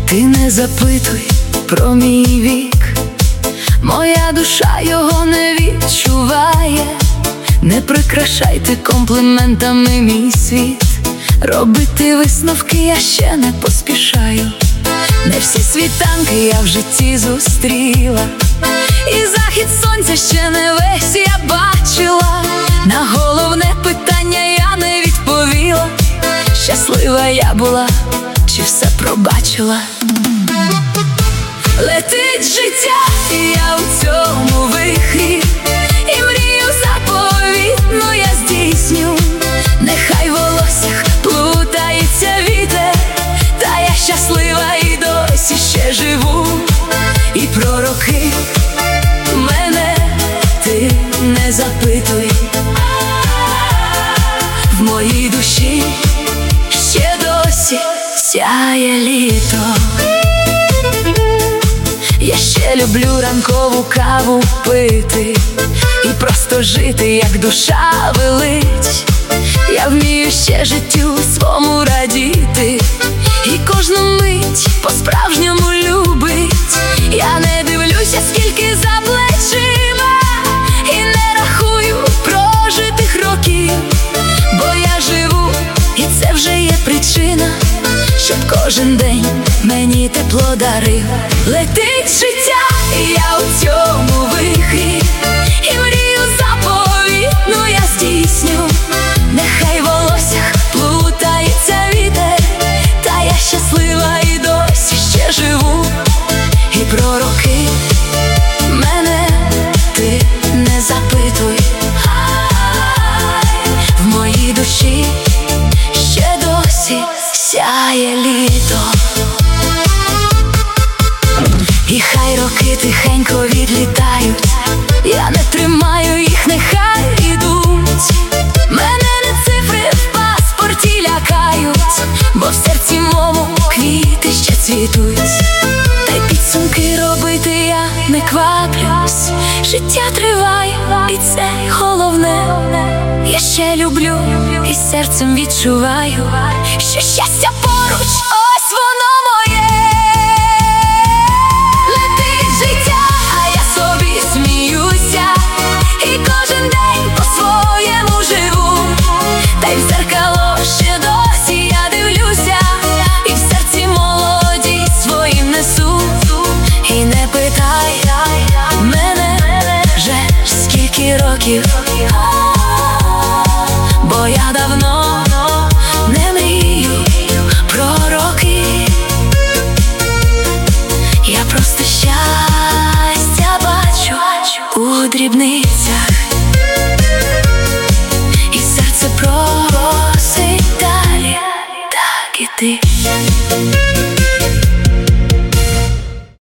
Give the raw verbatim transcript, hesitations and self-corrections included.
Ти не запитуй про мій вік, моя душа його не відчуває. Не прикрашайте компліментами мій світ, робити висновки я ще не поспішаю. Не всі світанки я в житті зустріла, і захід сонця ще не весь я бачила. На головне питання я не відповіла: щаслива я була, чи все пробачила? Летить життя, і я у цьому вихрі, і мрію заповітну я здійсню. Нехай в волоссях плутається вітер, та я щаслива і досі ще живу. І про роки мене ти не запитуй, в моїй душі ще досі сяє літо. Я ще люблю ранкову каву пити і просто жити, як душа велить. Я вмію ще життю свому радіти, і кожну мить по-справжньому любить. Я не дивлюся, скільки за плечима, і не рахую прожитих років, бо я живу, і це вже є причина, щоб кожен день мені тепло дарив. Летить життя, і я у цьому вихрі, і мрію заповітну я здійсню. Нехай в волоссях плутається вітер, та я щаслива і досі ще живу. І про роки мене ти не запитуй, в моїй душі ще досі сяє літо. І хай роки тихенько відлітають, я не тримаю їх, нехай ідуть. Мене не цифри в паспорті лякають, бо в серці мому квіти ще цвітуть. Та й підсумки робити я не кваплюсь, життя триває, і це головне. Я ще люблю і серцем відчуваю, що щастя поруч, ось воно моє. Летить життя, а я собі сміюся, і кожен день по-своєму живу. Та й в дзеркало ще досі я дивлюся, і в серці молодість своїм несу. І не питай мене вже скільки років, бо я давно не мрію про роки. Я просто щастя бачу у дрібницях, і серце просить далі так іти.